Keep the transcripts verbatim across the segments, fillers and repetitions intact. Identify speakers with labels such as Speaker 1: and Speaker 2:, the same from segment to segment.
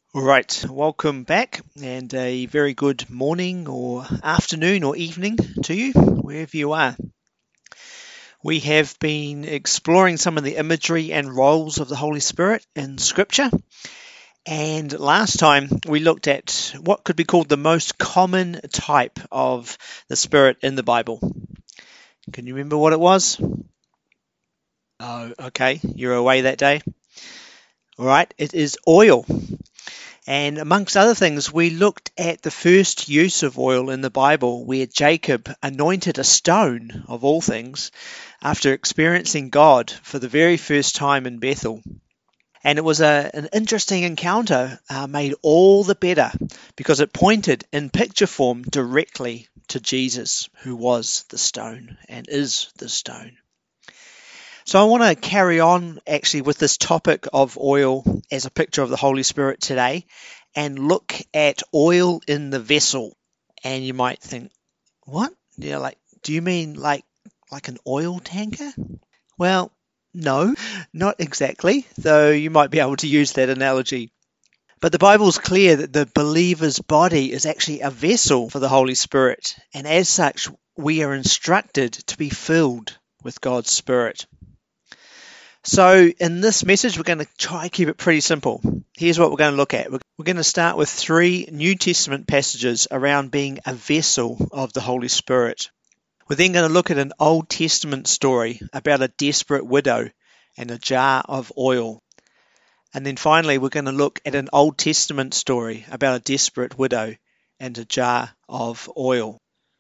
Speaker 1: All right, welcome back, and a very good morning or afternoon or evening to you, wherever you are. We have been exploring some of the imagery and roles of the Holy Spirit in Scripture, and last time we looked at what could be called the most common type of the Spirit in the Bible. Can you remember what it was? Oh, okay, you're away that day. All right, it is oil. And amongst other things, we looked at the first use of oil in the Bible, where Jacob anointed a stone, of all things, after experiencing God for the very first time in Bethel. And it was a, an interesting encounter, uh, made all the better because it pointed in picture form directly to Jesus, who was the stone and is the stone. So I want to carry on actually with this topic of oil as a picture of the Holy Spirit today and look at oil in the vessel. And you might think, what? Yeah, like, do you mean like like an oil tanker? Well, no, not exactly, though you might be able to use that analogy. But the Bible's clear that the believer's body is actually a vessel for the Holy Spirit, and as such, we are instructed to be filled with God's Spirit. So in this message, we're going to try to keep it pretty simple. Here's what we're going to look at. We're going to start with three New Testament passages around being a vessel of the Holy Spirit. We're then going to look at an Old Testament story about a desperate widow and a jar of oil. And then finally, we're going to look at an Old Testament story about a desperate widow and a jar of oil.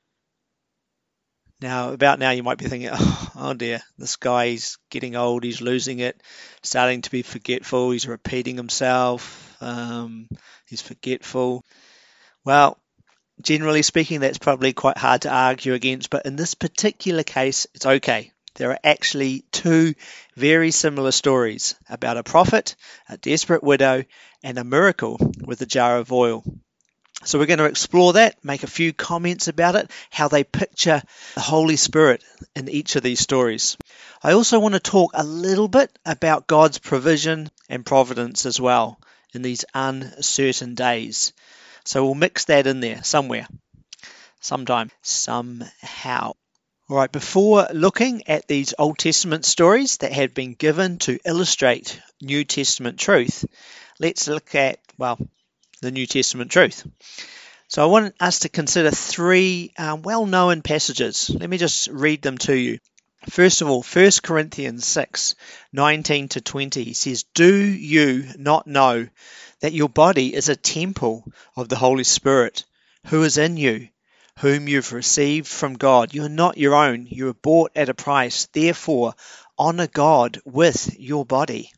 Speaker 1: Now, about now, you might be thinking, oh, oh dear, this guy's getting old, he's losing it, starting to be forgetful, he's repeating himself, um, he's forgetful. Well, generally speaking, that's probably quite hard to argue against, but in this particular case, it's okay. There are actually two very similar stories about a prophet, a desperate widow, and a miracle with a jar of oil. So we're going to explore that, make a few comments about it, how they picture the Holy Spirit in each of these stories. I also want to talk a little bit about God's provision and providence as well in these uncertain days. So we'll mix that in there somewhere, sometime, somehow. All right, before looking at these Old Testament stories that have been given to illustrate New Testament truth, let's look at, well, the New Testament truth. So I want us to consider three um, well-known passages. Let me just read them to you. First of all, First Corinthians six, nineteen to twenty says, "Do you not know that your body is a temple of the Holy Spirit, who is in you, whom you've received from God? You are not your own. You were bought at a price. Therefore, honor God with your body."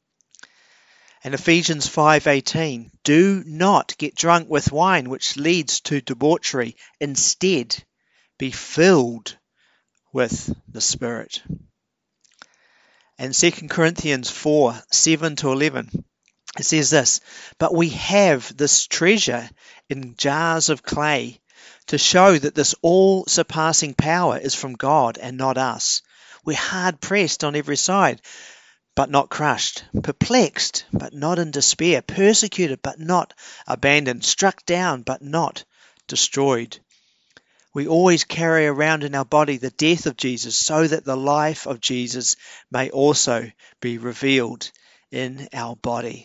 Speaker 1: And Ephesians five eighteen, "Do not get drunk with wine, which leads to debauchery. Instead, be filled with the Spirit." And Second Corinthians four seven to eleven, it says this, "But we have this treasure in jars of clay to show that this all-surpassing power is from God and not us. We're hard-pressed on every side, but not crushed, perplexed, but not in despair, persecuted, but not abandoned, struck down, but not destroyed. We always carry around in our body the death of Jesus, so that the life of Jesus may also be revealed in our body."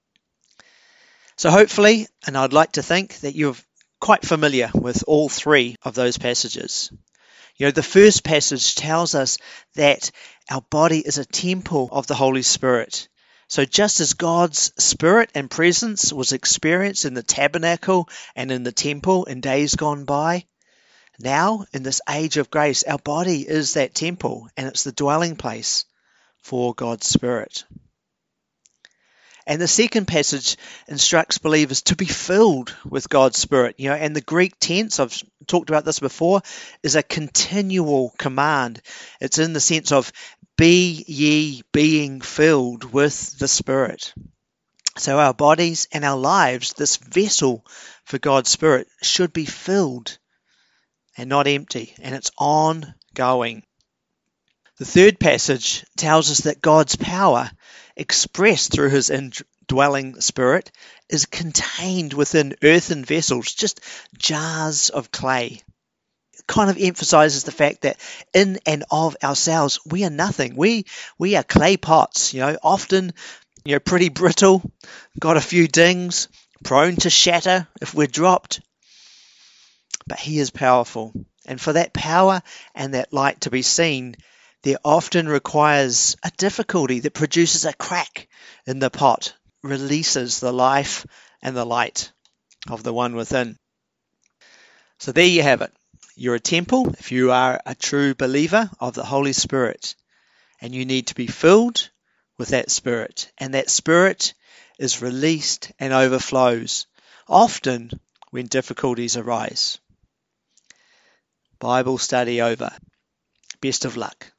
Speaker 1: So hopefully, and I'd like to think that you're quite familiar with all three of those passages. You know, the first passage tells us that our body is a temple of the Holy Spirit. So just as God's Spirit and presence was experienced in the tabernacle and in the temple in days gone by, now in this age of grace, our body is that temple and it's the dwelling place for God's Spirit. And the second passage instructs believers to be filled with God's Spirit. You know, and the Greek tense, I've talked about this before, is a continual command. It's in the sense of be ye being filled with the Spirit. So our bodies and our lives, this vessel for God's Spirit, should be filled and not empty, and it's ongoing. The third passage tells us that God's power, expressed through his indwelling spirit, is contained within earthen vessels, just jars of clay. It kind of emphasizes the fact that in and of ourselves, we are nothing. We we are clay pots, you know, often, you know, pretty brittle, got a few dings, prone to shatter if we're dropped. But he is powerful. And for that power and that light to be seen, there often requires a difficulty that produces a crack in the pot, releases the life and the light of the one within. So there you have it. You're a temple if you are a true believer of the Holy Spirit, and you need to be filled with that Spirit, and that Spirit is released and overflows, often when difficulties arise. Bible study over. Best of luck.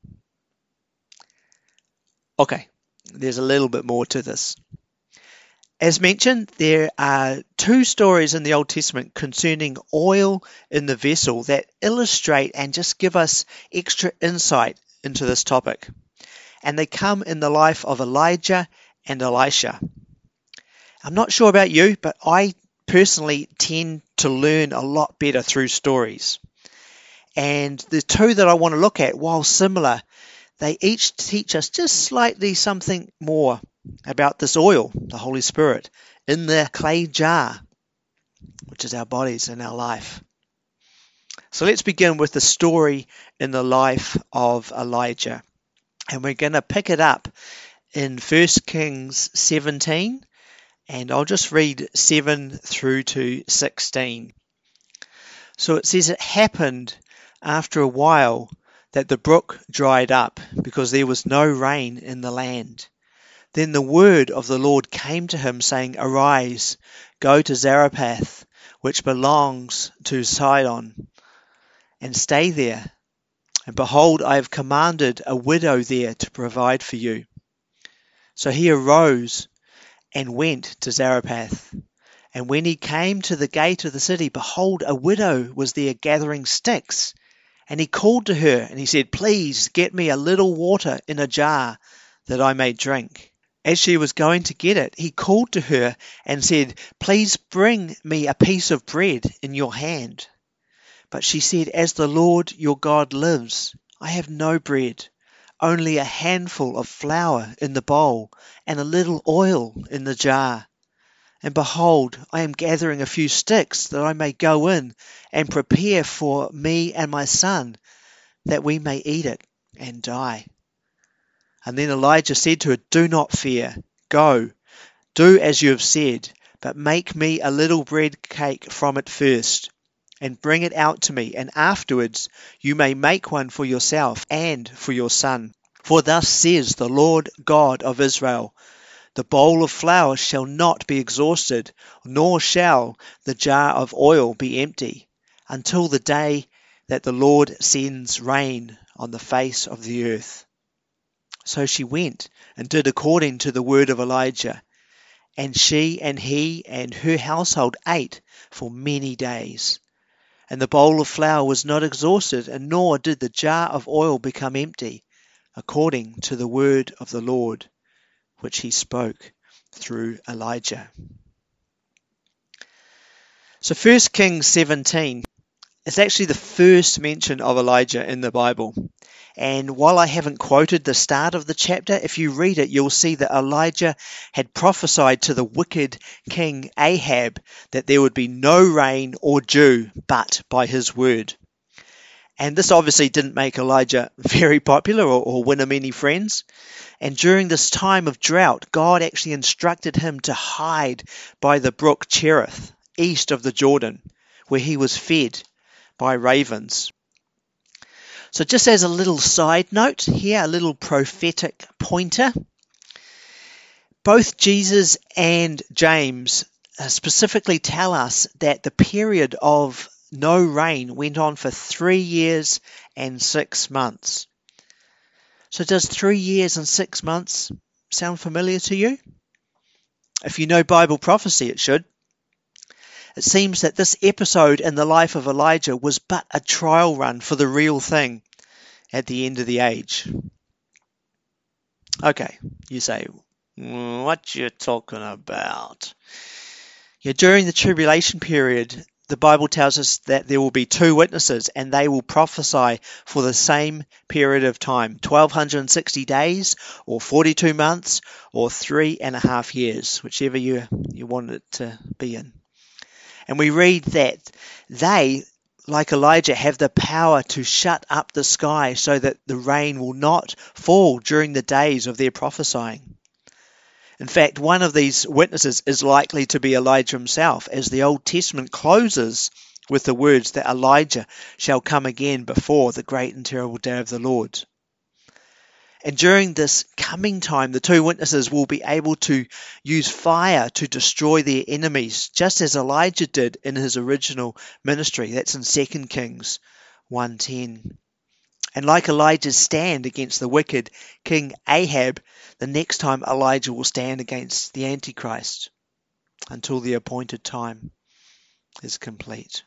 Speaker 1: Okay, there's a little bit more to this. As mentioned, there are two stories in the Old Testament concerning oil in the vessel that illustrate and just give us extra insight into this topic. And they come in the life of Elijah and Elisha. I'm not sure about you, but I personally tend to learn a lot better through stories. And the two that I want to look at, while similar, they each teach us just slightly something more about this oil, the Holy Spirit, in the clay jar, which is our bodies and our life. So let's begin with the story in the life of Elijah. And we're going to pick it up in First Kings seventeen, and I'll just read seven through to sixteen. So it says, it happened after a while that the brook dried up, because there was no rain in the land. Then the word of the Lord came to him, saying, Arise, go to Zarephath, which belongs to Sidon, and stay there. And behold, I have commanded a widow there to provide for you. So he arose and went to Zarephath. And when he came to the gate of the city, behold, a widow was there gathering sticks. And he called to her, and he said, Please get me a little water in a jar, that I may drink. As she was going to get it, he called to her and said, Please bring me a piece of bread in your hand. But she said, As the Lord your God lives, I have no bread, only a handful of flour in the bowl, and a little oil in the jar. And behold, I am gathering a few sticks, that I may go in and prepare for me and my son, that we may eat it and die. And then Elijah said to her, Do not fear. Go, do as you have said, but make me a little bread cake from it first, and bring it out to me, and afterwards you may make one for yourself and for your son. For thus says the Lord God of Israel, The bowl of flour shall not be exhausted, nor shall the jar of oil be empty, until the day that the Lord sends rain on the face of the earth. So she went and did according to the word of Elijah, and she and he and her household ate for many days. And the bowl of flour was not exhausted, and nor did the jar of oil become empty, according to the word of the Lord, which he spoke through Elijah. So First Kings seventeen is actually the first mention of Elijah in the Bible. And while I haven't quoted the start of the chapter, if you read it, you'll see that Elijah had prophesied to the wicked king Ahab that there would be no rain or dew but by his word. And this obviously didn't make Elijah very popular or, or win him many friends. And during this time of drought, God actually instructed him to hide by the brook Cherith, east of the Jordan, where he was fed by ravens. So just as a little side note here, a little prophetic pointer, both Jesus and James specifically tell us that the period of no rain went on for three years and six months. So does three years and six months sound familiar to you? If you know Bible prophecy, it should. It seems that this episode in the life of Elijah was but a trial run for the real thing at the end of the age. Okay, you say, "Mm, what you talking about?" Yeah, during the tribulation period, the Bible tells us that there will be two witnesses and they will prophesy for the same period of time, twelve sixty days or forty-two months or three and a half years, whichever you, you want it to be in. And we read that they, like Elijah, have the power to shut up the sky so that the rain will not fall during the days of their prophesying. In fact, one of these witnesses is likely to be Elijah himself, as the Old Testament closes with the words that Elijah shall come again before the great and terrible day of the Lord. And during this coming time, the two witnesses will be able to use fire to destroy their enemies, just as Elijah did in his original ministry. That's in Second Kings one ten. And like Elijah's stand against the wicked King Ahab, the next time Elijah will stand against the Antichrist until the appointed time is complete.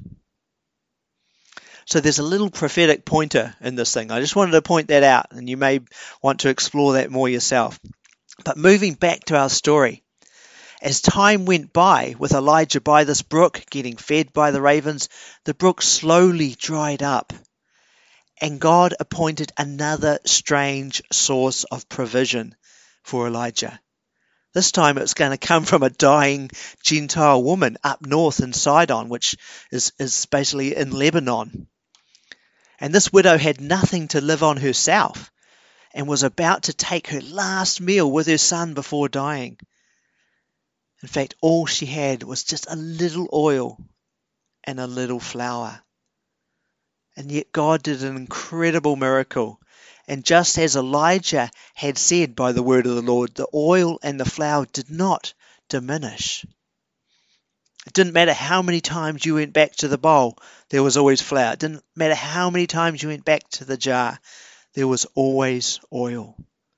Speaker 1: So there's a little prophetic pointer in this thing. I just wanted to point that out, and you may want to explore that more yourself. But moving back to our story, as time went by with Elijah by this brook, getting fed by the ravens, the brook slowly dried up. And God appointed another strange source of provision for Elijah. This time it's going to come from a dying Gentile woman up north in Sidon, which is, is basically in Lebanon. And this widow had nothing to live on herself and was about to take her last meal with her son before dying. In fact, all she had was just a little oil and a little flour. And yet God did an incredible miracle. And just as Elijah had said by the word of the Lord, the oil and the flour did not diminish. It didn't matter how many times you went back to the bowl, there was always flour. It didn't matter how many times you went back to the jar, there was always oil.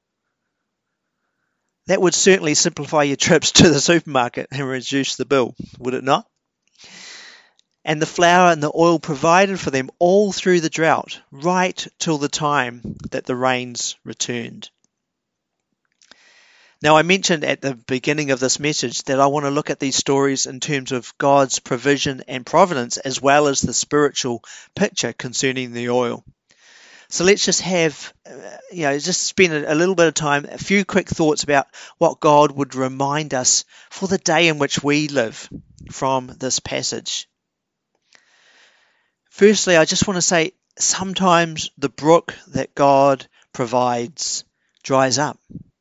Speaker 1: That would certainly simplify your trips to the supermarket and reduce the bill, would it not? And the flour and the oil provided for them all through the drought, right till the time that the rains returned. Now, I mentioned at the beginning of this message that I want to look at these stories in terms of God's provision and providence, as well as the spiritual picture concerning the oil. So let's just have, you know, just spend a little bit of time, a few quick thoughts about what God would remind us for the day in which we live from this passage. Firstly, I just want to say sometimes the brook that God provides dries up.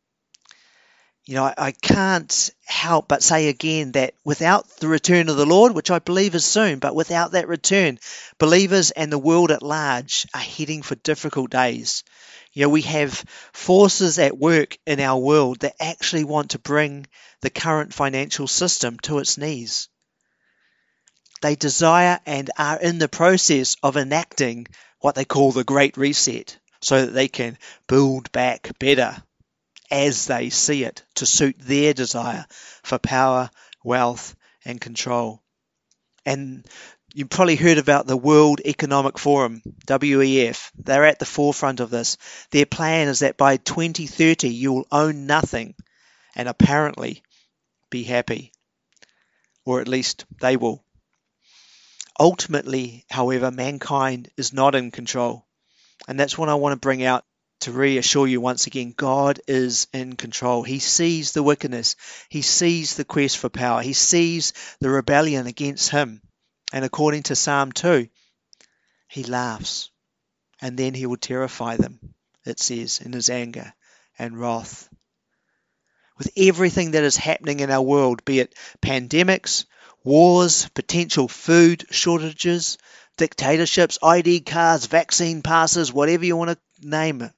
Speaker 1: You know, I, I can't help but say again that without the return of the Lord, which I believe is soon, but without that return, believers and the world at large are heading for difficult days. You know, we have forces at work in our world that actually want to bring the current financial system to its knees. They desire and are in the process of enacting what they call the Great Reset, so that they can build back better as they see it to suit their desire for power, wealth, and control. And you've probably heard about the World Economic Forum, W E F. They're at the forefront of this. Their plan is that by twenty thirty you will own nothing and apparently be happy. Or at least they will. Ultimately, however, mankind is not in control. And that's what I want to bring out to reassure you once again. God is in control. He sees the wickedness. He sees the quest for power. He sees the rebellion against him. And according to Psalm two, he laughs. And then he will terrify them, it says, in his anger and wrath. With everything that is happening in our world, be it pandemics, wars, potential food shortages, dictatorships, I D cards, vaccine passes, whatever you want to name it.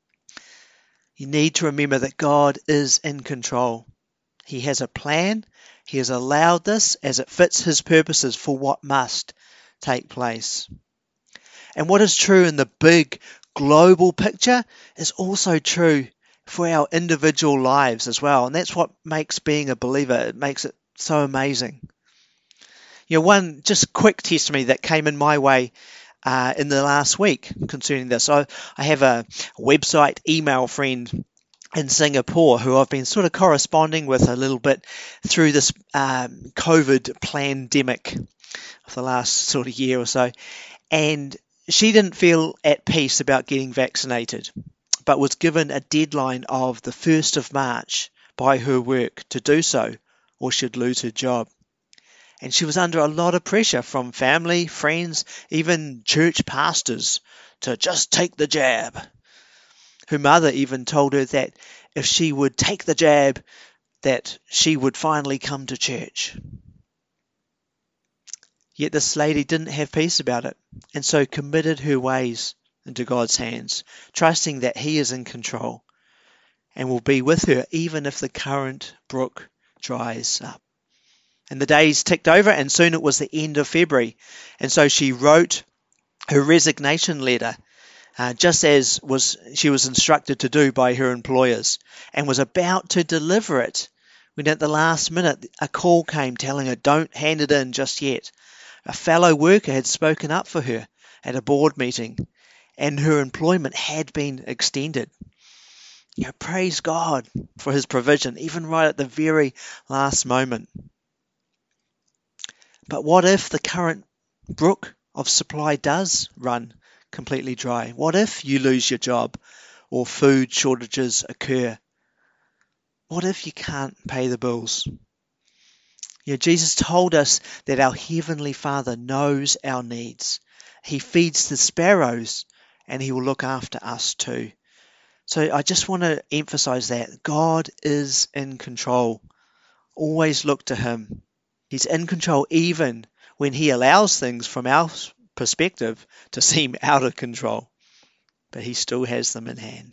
Speaker 1: You need to remember that God is in control. He has a plan. He has allowed this as it fits his purposes for what must take place. And what is true in the big global picture is also true for our individual lives as well. And that's what makes being a believer, it makes it so amazing. You know, one just quick testimony that came in my way uh, in the last week concerning this. I, I have a website email friend in Singapore who I've been sort of corresponding with a little bit through this um, COVID pandemic of the last sort of year or so. And she didn't feel at peace about getting vaccinated, but was given a deadline of the first of March by her work to do so, or she'd lose her job. And she was under a lot of pressure from family, friends, even church pastors to just take the jab. Her mother even told her that if she would take the jab, that she would finally come to church. Yet this lady didn't have peace about it, and so committed her ways into God's hands, trusting that He is in control and will be with her even if the current brook dries up. And the days ticked over, and soon it was the end of February, and so she wrote her resignation letter, uh, just as was she was instructed to do by her employers, and was about to deliver it when at the last minute a call came telling her, don't hand it in just yet. A fellow worker had spoken up for her at a board meeting, and her employment had been extended. You know, praise God for His provision, even right at the very last moment. But what if the current brook of supply does run completely dry? What if you lose your job or food shortages occur? What if you can't pay the bills? You know, Jesus told us that our Heavenly Father knows our needs. He feeds the sparrows and He will look after us too. So I just want to emphasize that God is in control. Always look to Him. He's in control even when He allows things from our perspective to seem out of control, but He still has them in hand.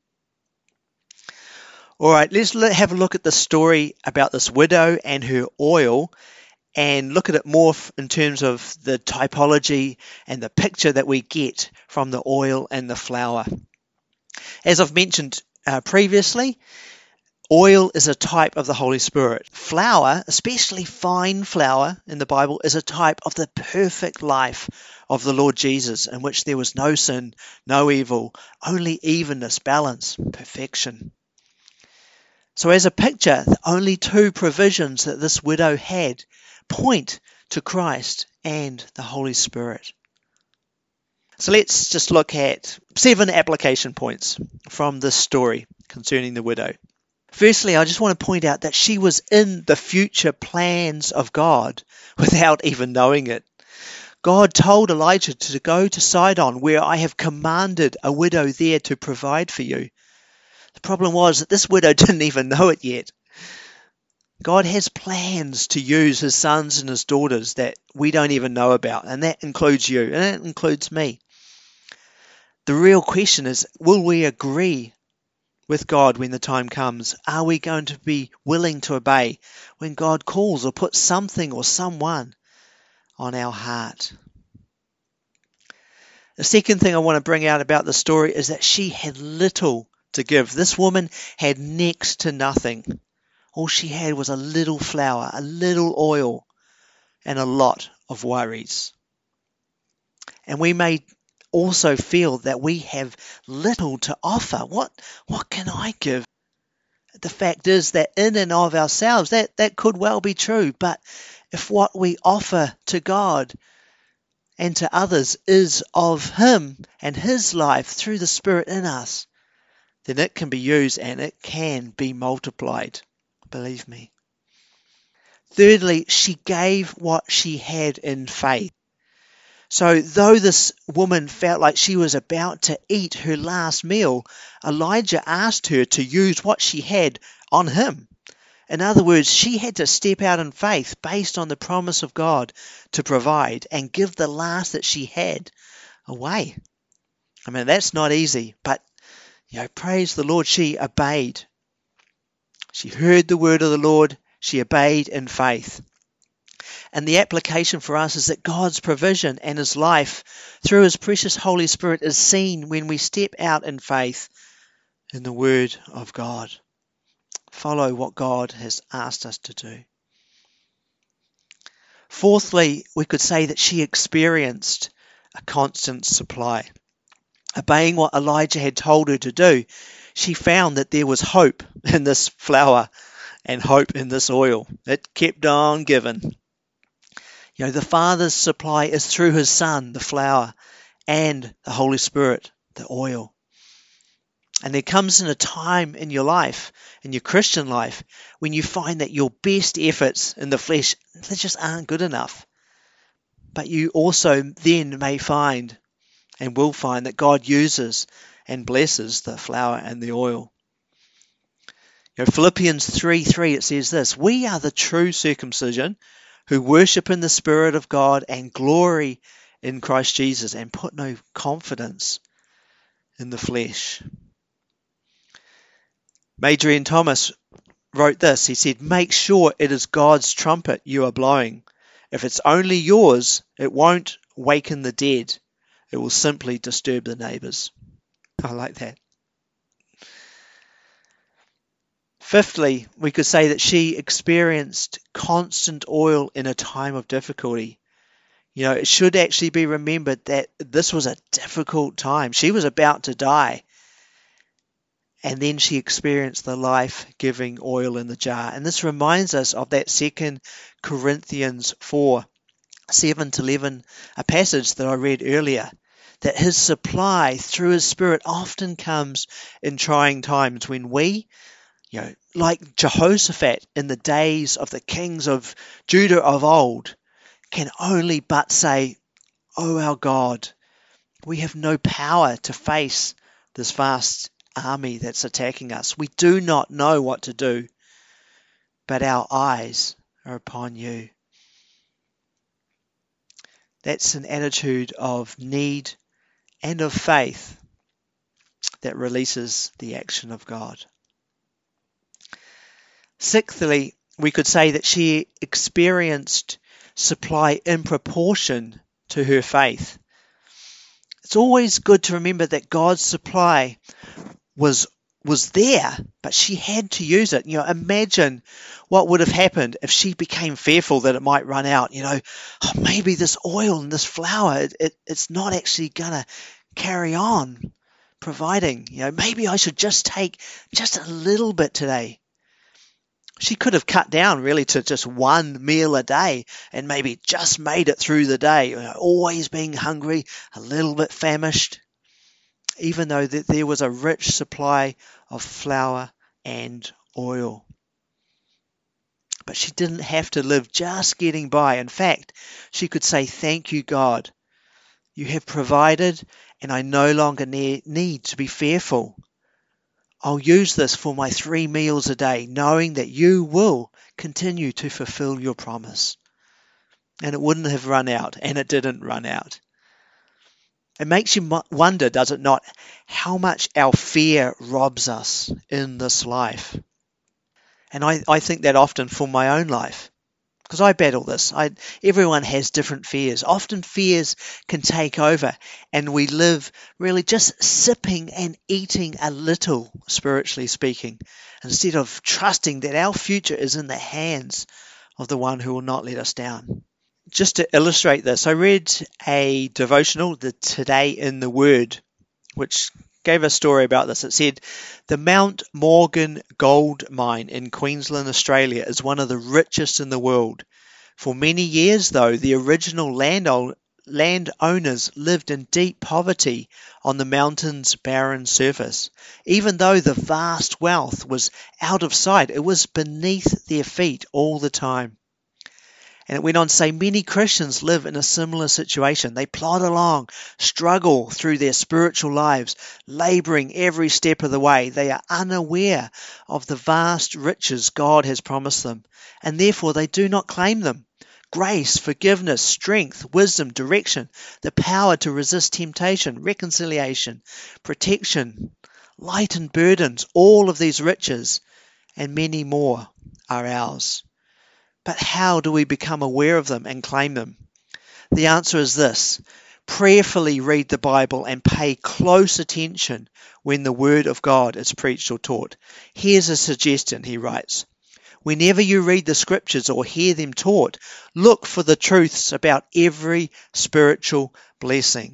Speaker 1: All right, let's have a look at the story about this widow and her oil, and look at it more in terms of the typology and the picture that we get from the oil and the flour. As I've mentioned uh, previously, oil is a type of the Holy Spirit. Flour, especially fine flour in the Bible, is a type of the perfect life of the Lord Jesus, in which there was no sin, no evil, only evenness, balance, perfection. So as a picture, the only two provisions that this widow had point to Christ and the Holy Spirit. So let's just look at seven application points from this story concerning the widow. Firstly, I just want to point out that she was in the future plans of God without even knowing it. God told Elijah to go to Sidon, where I have commanded a widow there to provide for you. The problem was that this widow didn't even know it yet. God has plans to use His sons and His daughters that we don't even know about, and that includes you, and that includes me. The real question is, will we agree with God when the time comes? Are we going to be willing to obey when God calls or puts something or someone on our heart? The second thing I want to bring out about the story is that she had little to give. This woman had next to nothing. All she had was a little flour, a little oil, and a lot of worries. And we may also feel that we have little to offer. What, what can I give? The fact is that in and of ourselves, that, that could well be true. But if what we offer to God and to others is of Him and His life through the Spirit in us, then it can be used and it can be multiplied. Believe me. Thirdly, she gave what she had in faith. So though this woman felt like she was about to eat her last meal, Elijah asked her to use what she had on him. In other words, she had to step out in faith based on the promise of God to provide and give the last that she had away. I mean, that's not easy, but you know, praise the Lord, she obeyed. She heard the word of the Lord, she obeyed in faith. And the application for us is that God's provision and His life through His precious Holy Spirit is seen when we step out in faith in the Word of God. Follow what God has asked us to do. Fourthly, we could say that she experienced a constant supply. obeying what Elijah had told her to do, she found that there was hope in this flour and hope in this oil. It kept on giving. You know, the Father's supply is through his Son, the flour, and the Holy Spirit, the oil. And there comes in a time in your life, in your Christian life, when you find that your best efforts in the flesh, they just aren't good enough. But you also then may find and will find that God uses and blesses the flour and the oil. You know, Philippians three three, it says this: we are the true circumcision who worship in the Spirit of God and glory in Christ Jesus and put no confidence in the flesh. Major Ian Thomas wrote this. He said, make sure it is God's trumpet you are blowing. If it's only yours, it won't waken the dead. It will simply disturb the neighbours. I like that. Fifthly, we could say that she experienced constant oil in a time of difficulty. You know, it should actually be remembered that this was a difficult time. She was about to die. And then she experienced the life-giving oil in the jar. And this reminds us of that Second Corinthians four, seven to eleven, a passage that I read earlier, that his supply through his Spirit often comes in trying times when we, you know, like Jehoshaphat in the days of the kings of Judah of old, can only but say, "Oh, our God, we have no power to face this vast army that's attacking us. We do not know what to do, but our eyes are upon you." That's an attitude of need and of faith that releases the action of God. Sixthly, we could say that she experienced supply in proportion to her faith. It's always good to remember that God's supply was was there, but she had to use it. You know, imagine what would have happened if she became fearful that it might run out. You know, oh, maybe this oil and this flour, it, it, it's not actually going to carry on providing. You know, maybe I should just take just a little bit today. She could have cut down really to just one meal a day and maybe just made it through the day, you know, always being hungry, a little bit famished, even though there was a rich supply of flour and oil. But she didn't have to live just getting by. In fact, she could say, "Thank you, God. You have provided, and I no longer need to be fearful. I'll use this for my three meals a day, knowing that you will continue to fulfill your promise." And it wouldn't have run out, and it didn't run out. It makes you wonder, does it not, how much our fear robs us in this life. And I, I think that often for my own life, because I battle this. I, everyone has different fears. Often fears can take over, and we live really just sipping and eating a little, spiritually speaking, instead of trusting that our future is in the hands of the one who will not let us down. Just to illustrate this, I read a devotional, the Today in the Word, which gave a story about this. It said, the Mount Morgan gold mine in Queensland, Australia is one of the richest in the world. For many years, though, the original land landowners lived in deep poverty on the mountain's barren surface. Even though the vast wealth was out of sight, it was beneath their feet all the time. And it went on to say many Christians live in a similar situation. They plod along, struggle through their spiritual lives, laboring every step of the way. They are unaware of the vast riches God has promised them, and therefore they do not claim them. Grace, forgiveness, strength, wisdom, direction, the power to resist temptation, reconciliation, protection, lighten burdens, all of these riches and many more are ours. But how do we become aware of them and claim them? The answer is this: prayerfully read the Bible and pay close attention when the Word of God is preached or taught. Here's a suggestion, he writes. Whenever you read the Scriptures or hear them taught, look for the truths about every spiritual blessing.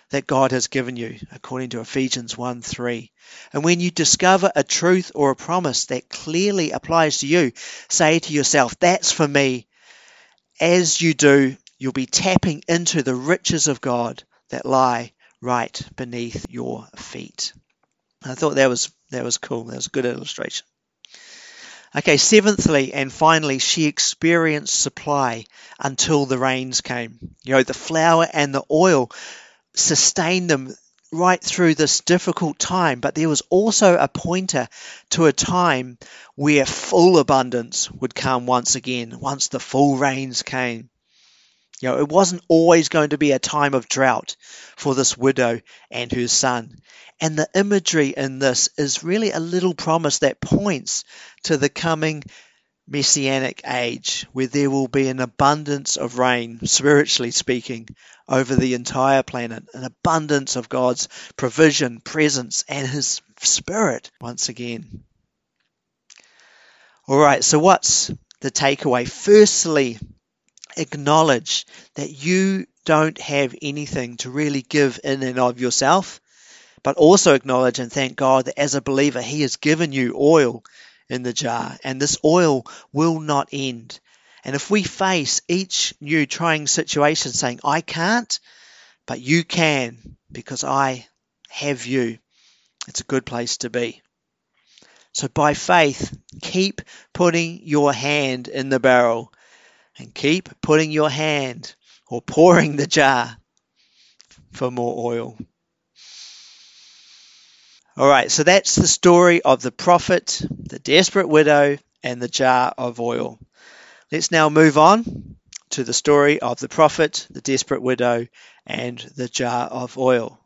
Speaker 1: that God has given you, according to Ephesians one three. And when you discover a truth or a promise that clearly applies to you, say to yourself, that's for me. As you do, you'll be tapping into the riches of God that lie right beneath your feet. I thought that was that was cool. That was a good illustration. Okay, seventhly and finally, she experienced supply until the rains came. You know, the flour and the oil sustained them right through this difficult time, but there was also a pointer to a time where full abundance would come once again, once the full rains came. You know, it wasn't always going to be a time of drought for this widow and her son. And the imagery in this is really a little promise that points to the coming messianic age, where there will be an abundance of rain, spiritually speaking, over the entire planet, an abundance of God's provision, presence, and His Spirit once again. All right, so what's the takeaway? Firstly, acknowledge that you don't have anything to really give in and of yourself, but also acknowledge and thank God that as a believer, He has given you oil in the jar, and this oil will not end. And if we face each new trying situation saying, I can't, but you can, because I have you, it's a good place to be. So by faith, keep putting your hand in the barrel and keep putting your hand or pouring the jar for more oil. All right, so that's the story of the prophet, the desperate widow, and the jar of oil. Let's now move on to the story of the prophet, the desperate widow, and the jar of oil.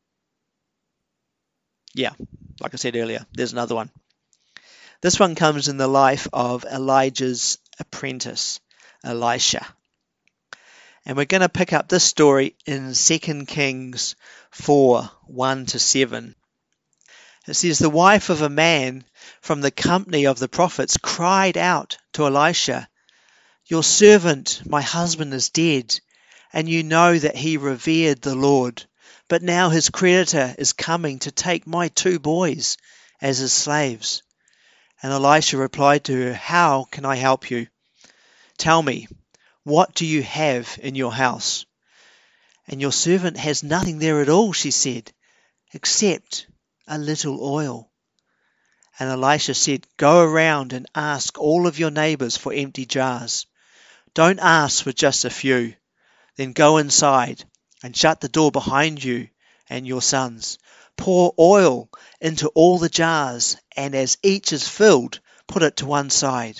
Speaker 1: Yeah, like I said earlier, there's another one. This one comes in the life of Elijah's apprentice, Elisha. And we're going to pick up this story in Second Kings four, one to seven. It says, the wife of a man from the company of the prophets cried out to Elisha, your servant, my husband, is dead, and you know that he revered the Lord. But now his creditor is coming to take my two boys as his slaves. And Elisha replied to her, how can I help you? Tell me, what do you have in your house? And your servant has nothing there at all, she said, except a little oil. And Elisha said, go around and ask all of your neighbors for empty jars. Don't ask for just a few. Then go inside and shut the door behind you and your sons. Pour oil into all the jars, and as each is filled, put it to one side.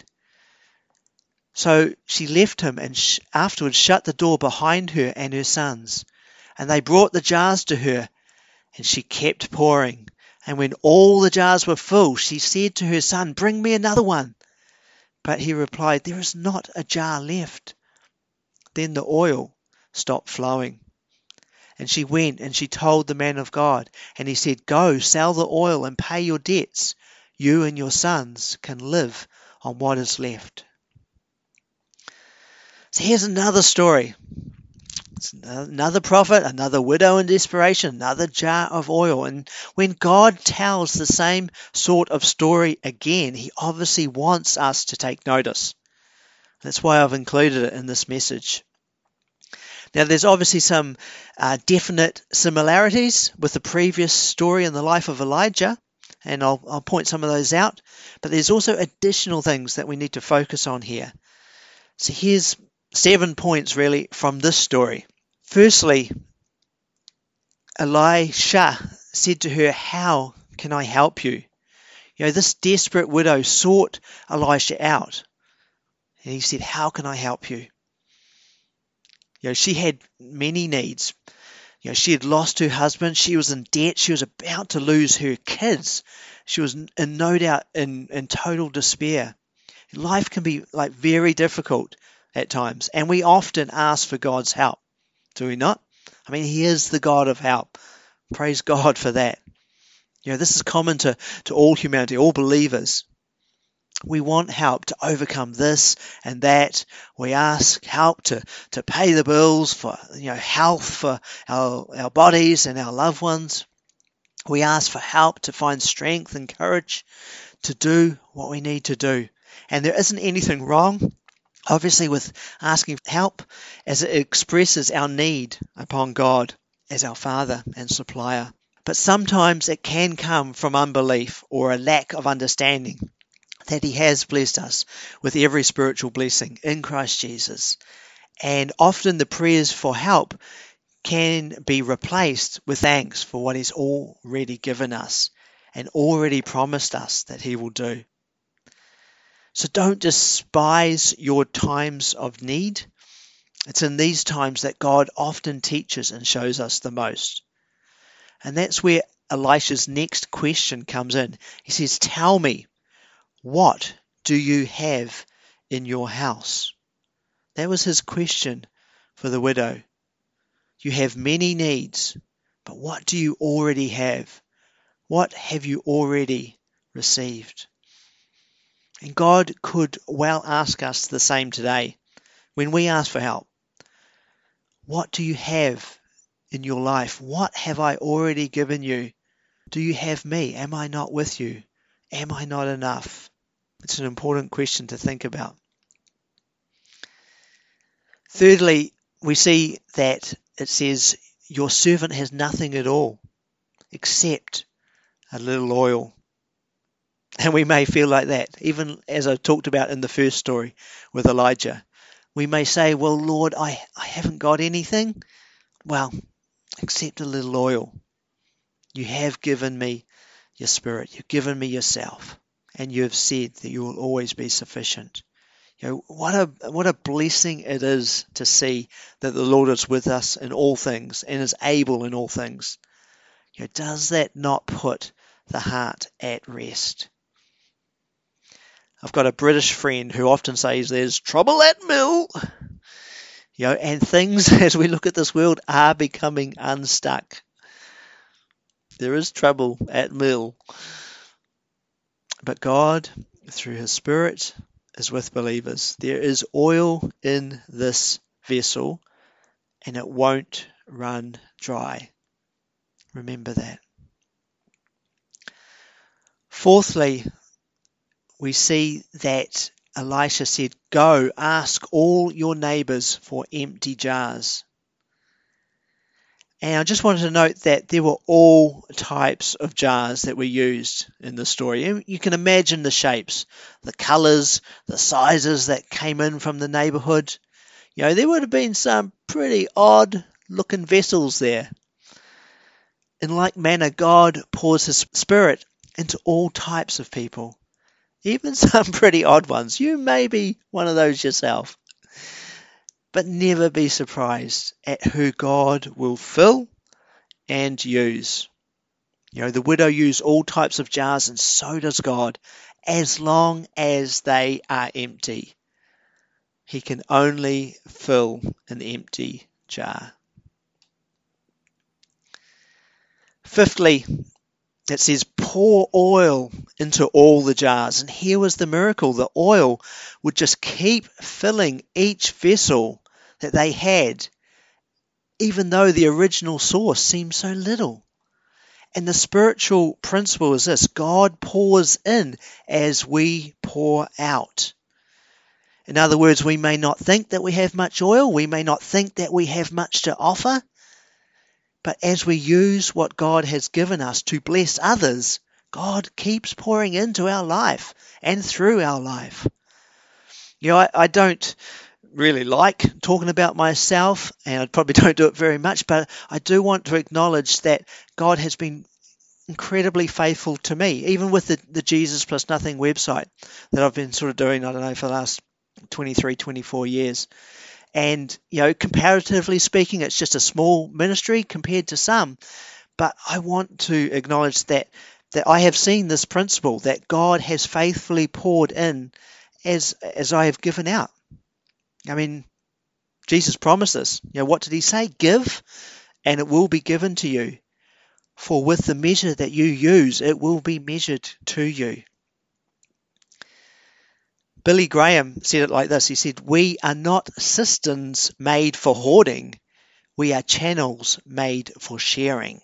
Speaker 1: So she left him and sh- afterwards shut the door behind her and her sons. And they brought the jars to her, and she kept pouring. And when all the jars were full, she said to her son, bring me another one. But he replied, there is not a jar left. Then the oil stopped flowing. And she went and she told the man of God. And he said, go, sell the oil and pay your debts. You and your sons can live on what is left. So here's another story. It's another prophet, another widow in desperation, another jar of oil. And when God tells the same sort of story again, He obviously wants us to take notice. That's why I've included it in this message. Now, there's obviously some uh, definite similarities with the previous story in the life of Elijah, and I'll, I'll point some of those out. But there's also additional things that we need to focus on here. So here's seven points really from this story. Firstly, Elisha said to her, how can I help you? You know, this desperate widow sought Elisha out. And he said, how can I help you? You know, she had many needs. You know, she had lost her husband. She was in debt. She was about to lose her kids. She was in no doubt in, in total despair. Life can be like very difficult at times, and we often ask for God's help. Do we not? I mean, He is the God of help. Praise God for that. You know, this is common to, to all humanity, all believers. We want help to overcome this and that. We ask help to, to pay the bills, for you know health for our, our bodies and our loved ones. We ask for help to find strength and courage to do what we need to do. And there isn't anything wrong, obviously, with asking help, as it expresses our need upon God as our Father and supplier. But sometimes it can come from unbelief or a lack of understanding that He has blessed us with every spiritual blessing in Christ Jesus. And often the prayers for help can be replaced with thanks for what He's already given us and already promised us that He will do. So don't despise your times of need. It's in these times that God often teaches and shows us the most. And that's where Elisha's next question comes in. He says, "Tell me, what do you have in your house?" That was his question for the widow. You have many needs, but what do you already have? What have you already received? And God could well ask us the same today. When we ask for help, what do you have in your life? What have I already given you? Do you have me? Am I not with you? Am I not enough? It's an important question to think about. Thirdly, we see that it says, your servant has nothing at all except a little oil. And we may feel like that, even as I talked about in the first story with Elijah. We may say, well, Lord, I, I haven't got anything. Well, except a little oil. You have given me your Spirit. You've given me yourself. And you have said that you will always be sufficient. You know, what a what a blessing it is to see that the Lord is with us in all things and is able in all things. You know, does that not put the heart at rest? I've got a British friend who often says there's trouble at mill. You know, and things as we look at this world are becoming unstuck. There is trouble at mill. But God, through His Spirit, is with believers. There is oil in this vessel, and it won't run dry. Remember that. Fourthly, we see that Elisha said, "Go, ask all your neighbours for empty jars." And I just wanted to note that there were all types of jars that were used in the story. You can imagine the shapes, the colours, the sizes that came in from the neighbourhood. You know, there would have been some pretty odd looking vessels there. In like manner, God pours His Spirit into all types of people, even some pretty odd ones. You may be one of those yourself. But never be surprised at who God will fill and use. You know, the widow used all types of jars, and so does God, as long as they are empty. He can only fill an empty jar. Fifthly, it says, pour oil into all the jars. And here was the miracle. The oil would just keep filling each vessel that they had, even though the original source seemed so little. And the spiritual principle is this: God pours in as we pour out. In other words, we may not think that we have much oil, we may not think that we have much to offer, but as we use what God has given us to bless others, God keeps pouring into our life and through our life. You know, I, I don't really like talking about myself, and I probably don't do it very much, but I do want to acknowledge that God has been incredibly faithful to me, even with the, the Jesus Plus Nothing website that I've been sort of doing, I don't know, for the last twenty-three, twenty-four years. And, you know, comparatively speaking, it's just a small ministry compared to some, but I want to acknowledge that that I have seen this principle, that God has faithfully poured in as as I have given out. I mean, Jesus promised us. You know, what did He say? Give, and it will be given to you. For with the measure that you use, it will be measured to you. Billy Graham said it like this. He said, "We are not cisterns made for hoarding. We are channels made for sharing."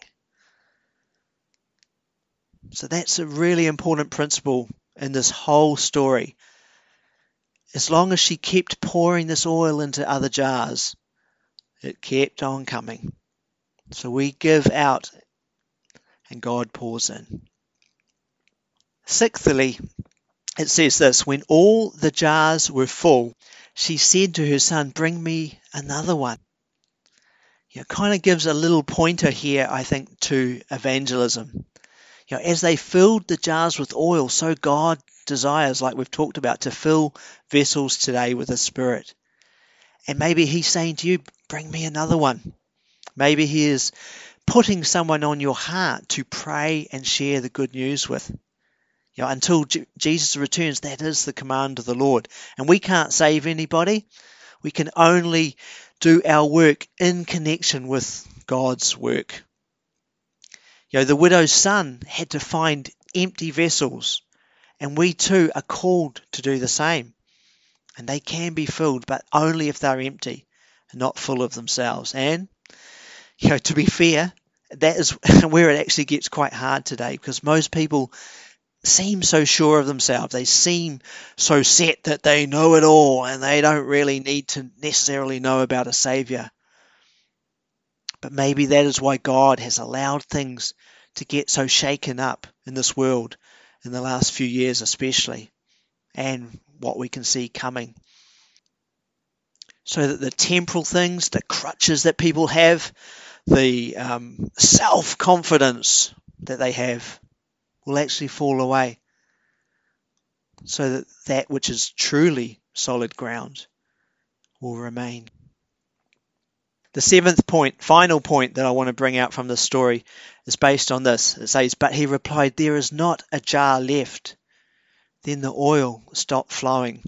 Speaker 1: So that's a really important principle in this whole story. As long as she kept pouring this oil into other jars, it kept on coming. So we give out and God pours in. Sixthly, it says this: when all the jars were full, she said to her son, "Bring me another one." You know, it kind of gives a little pointer here, I think, to evangelism. You know, as they filled the jars with oil, so God desires, like we've talked about, to fill vessels today with His Spirit. And maybe He's saying to you, "Bring me another one." Maybe He is putting someone on your heart to pray and share the good news with. You know, until J- Jesus returns, that is the command of the Lord. And we can't save anybody. We can only do our work in connection with God's work. You know, the widow's son had to find empty vessels, and we too are called to do the same. And they can be filled, but only if they're empty and not full of themselves. And, you know, to be fair, that is where it actually gets quite hard today, because most people seem so sure of themselves. They seem so set that they know it all, and they don't really need to necessarily know about a Saviour. But maybe that is why God has allowed things to get so shaken up in this world in the last few years especially, and what we can see coming. So that the temporal things, the crutches that people have, the um, self-confidence that they have will actually fall away. So that that which is truly solid ground will remain. The seventh point, final point that I want to bring out from this story is based on this. It says, "But he replied, 'There is not a jar left.' Then the oil stopped flowing."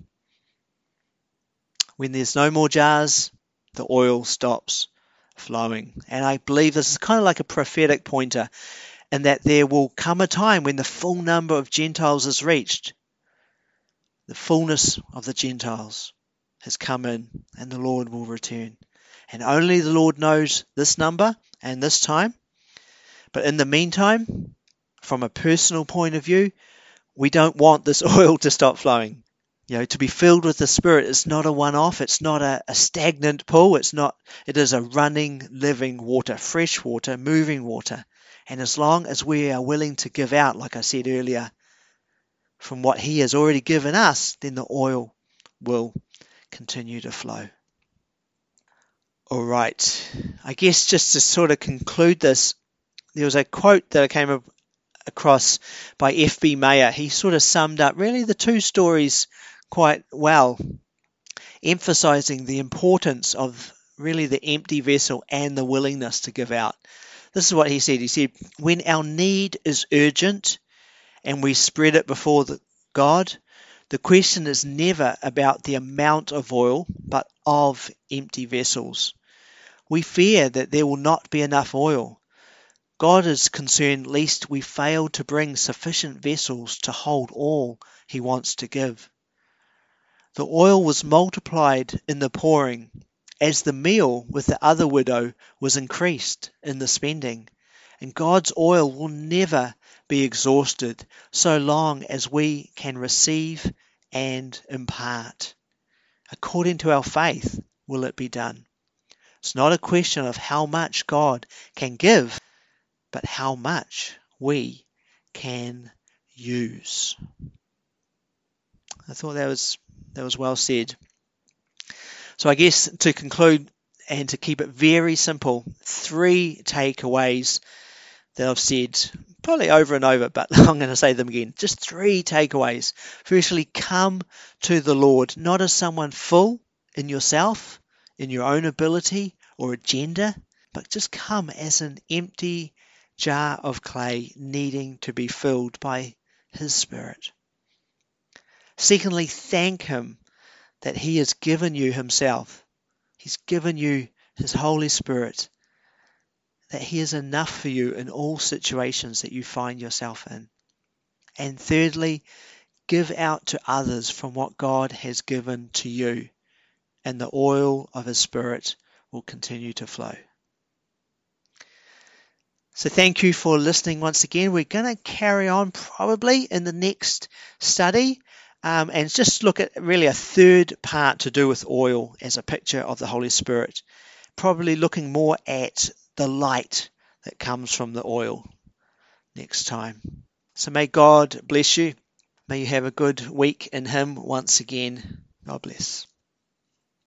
Speaker 1: When there's no more jars, the oil stops flowing. And I believe this is kind of like a prophetic pointer, in that there will come a time when the full number of Gentiles is reached. The fullness of the Gentiles has come in, and the Lord will return. And only the Lord knows this number and this time. But in the meantime, from a personal point of view, we don't want this oil to stop flowing. You know, to be filled with the Spirit is not a one-off. It's not a, a stagnant pool. It's not. It is a running, living water, fresh water, moving water. And as long as we are willing to give out, like I said earlier, from what He has already given us, then the oil will continue to flow. All right. I guess just to sort of conclude this, there was a quote that I came across by F B Mayer. He sort of summed up really the two stories quite well, emphasizing the importance of really the empty vessel and the willingness to give out. This is what he said. He said, "When our need is urgent and we spread it before the God, the question is never about the amount of oil, but of empty vessels. We fear that there will not be enough oil. God is concerned lest we fail to bring sufficient vessels to hold all He wants to give. The oil was multiplied in the pouring, as the meal with the other widow was increased in the spending. And God's oil will never be exhausted so long as we can receive and impart. According to our faith will it be done. It's not a question of how much God can give, but how much we can use." I thought that was that was well said. So I guess to conclude and to keep it very simple, three takeaways that I've said probably over and over, but I'm going to say them again. Just three takeaways. Firstly, come to the Lord, not as someone full in yourself, in your own ability or agenda, but just come as an empty jar of clay needing to be filled by His Spirit. Secondly, thank Him that He has given you Himself. He's given you His Holy Spirit, that He is enough for you in all situations that you find yourself in. And thirdly, Give out to others from what God has given to you, and the oil of His Spirit will continue to flow. So thank you for listening once again. We're going to carry on probably in the next study um, and just look at really a third part to do with oil as a picture of the Holy Spirit, probably looking more at the light that comes from the oil next time. So may God bless you. May you have a good week in Him once again. God bless.